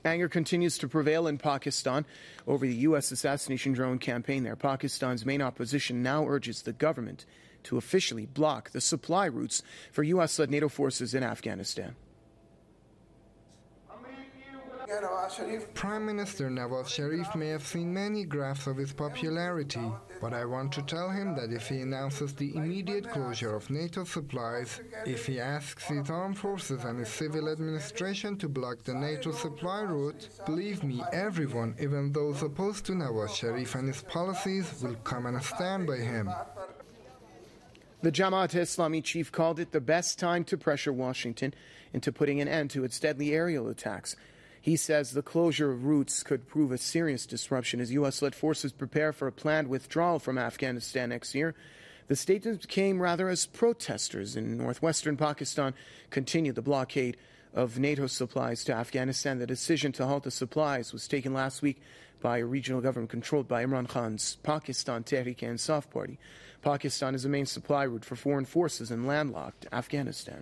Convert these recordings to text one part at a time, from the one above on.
Anger continues to prevail in Pakistan over the U.S. assassination drone campaign there. Pakistan's main opposition now urges the government to officially block the supply routes for U.S.-led NATO forces in Afghanistan. Prime Minister Nawaz Sharif may have seen many graphs of his popularity, but I want to tell him that if he announces the immediate closure of NATO supplies, if he asks his armed forces and his civil administration to block the NATO supply route, believe me, everyone, even those opposed to Nawaz Sharif and his policies, will come and stand by him. The Jamaat-e-Islami chief called it the best time to pressure Washington into putting an end to its deadly aerial attacks. He says the closure of routes could prove a serious disruption as U.S.-led forces prepare for a planned withdrawal from Afghanistan next year. The statement came rather as protesters in northwestern Pakistan continued the blockade of NATO supplies to Afghanistan. The decision to halt the supplies was taken last week by a regional government controlled by Imran Khan's Pakistan Tehreek-e-Insaf party. Pakistan is the main supply route for foreign forces in landlocked Afghanistan.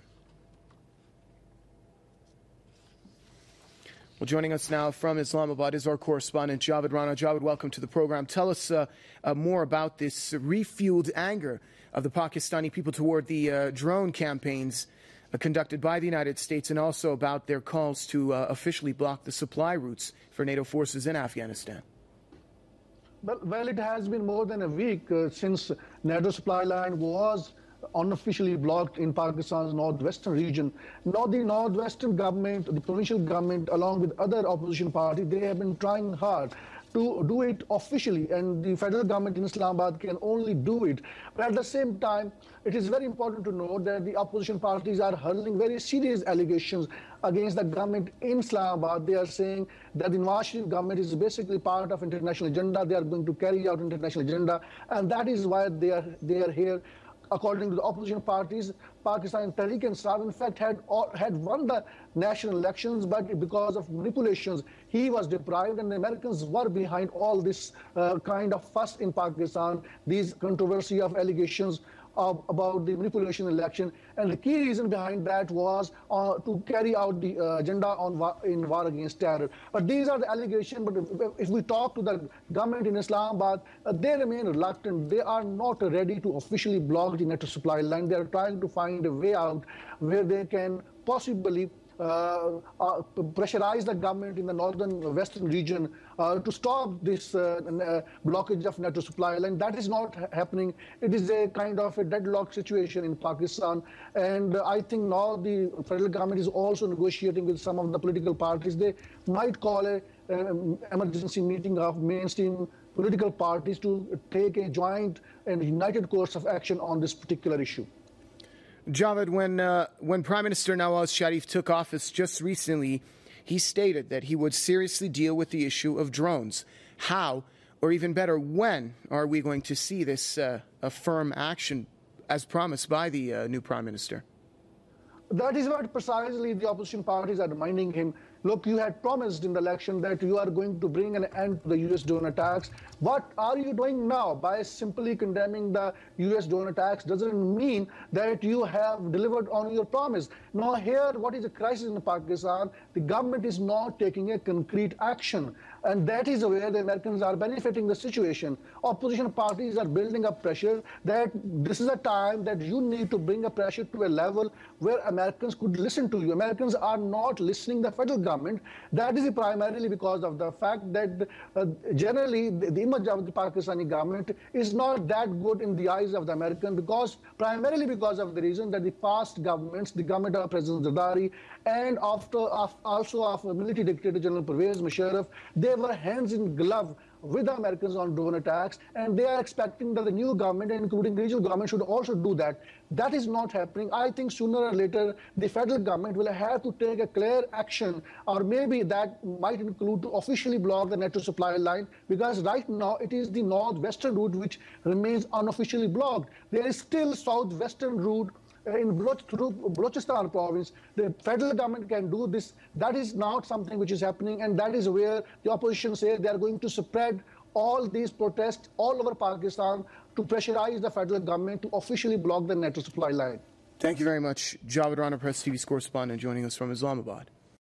Well, joining us now from Islamabad is our correspondent, Javed Rana. Javed, welcome to the program. Tell us more about this refueled anger of the Pakistani people toward the drone campaigns conducted by the United States, and also about their calls to officially block the supply routes for NATO forces in Afghanistan. Well, it has been more than a week since NATO supply line was unofficially blocked in Pakistan's northwestern region. Now the northwestern government, the provincial government, along with other opposition parties, they have been trying hard to do it officially, and the federal government in Islamabad can only do it. But at the same time, it is very important to note that the opposition parties are hurling very serious allegations against the government in Islamabad. They are saying that the Nawaz Sharif government is basically part of international agenda. They are going to carry out international agenda, and that is why they are here. According to the opposition parties, Pakistan Tehreek-e-Insaf, in fact, had won the national elections, but because of manipulations, he was deprived, and the Americans were behind all this kind of fuss in Pakistan, these controversy of allegations about the manipulation election. And the key reason behind that was to carry out the agenda in war against terror. But these are the allegations. But if we talk to the government in Islamabad, they remain reluctant. They are not ready to officially block the NATO supply line. They are trying to find a way out where they can possibly pressurize the government in the northern western region to stop this blockage of NATO supply line. That is not happening. It is a kind of a deadlock situation in Pakistan, and I think now the federal government is also negotiating with some of the political parties. They might call a emergency meeting of mainstream political parties to take a joint and united course of action on this particular issue. Javed, when Prime Minister Nawaz Sharif took office just recently, he stated that he would seriously deal with the issue of drones. How, or even better, when are we going to see this firm action as promised by the new Prime Minister? That is what precisely the opposition parties are reminding him. Look, you had promised in the election that you are going to bring an end to the U.S. drone attacks. What are you doing now? By simply condemning the U.S. drone attacks doesn't mean that you have delivered on your promise. Now here, what is the crisis in Pakistan? The government is not taking a concrete action. And that is where the Americans are benefiting the situation. Opposition parties are building up pressure that this is a time that you need to bring a pressure to a level where Americans could listen to you. Americans are not listening to the federal government. That is primarily because of the fact that generally the image of the Pakistani government is not that good in the eyes of the American, primarily because of the reason that the past governments, the government of President Zardari and also of military dictator General Pervez Musharraf, they were hands in glove with the Americans on drone attacks, and they are expecting that the new government, including regional government, should also do that. That is not happening. I think sooner or later the federal government will have to take a clear action, or maybe that might include to officially block the NATO supply line, because right now it is the northwestern route which remains unofficially blocked. There is still southwestern route in Balochistan province. The federal government can do this. That is not something which is happening, and that is where the opposition says they are going to spread all these protests all over Pakistan to pressurize the federal government to officially block the NATO supply line. Thank you very much, Javed Rana, Press TV's correspondent, joining us from Islamabad.